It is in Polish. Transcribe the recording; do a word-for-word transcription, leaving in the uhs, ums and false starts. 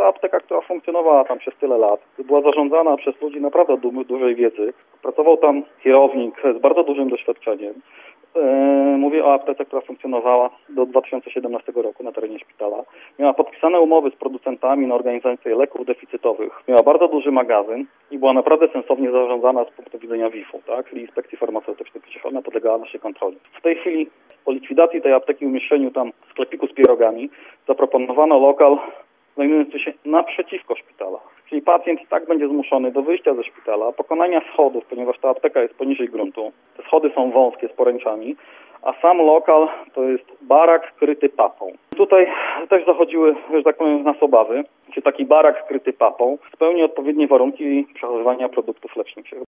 apteka, która funkcjonowała tam przez tyle lat, była zarządzana przez ludzi naprawdę du- dużej wiedzy. Pracował tam kierownik z bardzo dużym doświadczeniem. Mówię o aptece, która funkcjonowała do dwa tysiące siedemnastego roku na terenie szpitala. Miała podpisane umowy z producentami na organizację leków deficytowych. Miała bardzo duży magazyn i była naprawdę sensownie zarządzana z punktu widzenia V I F-u, tak? Czyli Inspekcji Farmaceutycznej, przecież ona podlegała naszej kontroli. W tej chwili po likwidacji tej apteki i umieszczeniu tam sklepiku z pierogami zaproponowano lokal znajdujący się naprzeciwko szpitala. Czyli pacjent i tak będzie zmuszony do wyjścia ze szpitala, pokonania schodów, ponieważ ta apteka jest poniżej gruntu. Te schody są wąskie z poręczami, a sam lokal to jest barak kryty papą. Tutaj też zachodziły, że tak powiem, nas obawy, czy taki barak kryty papą spełni odpowiednie warunki przechowywania produktów leczniczych.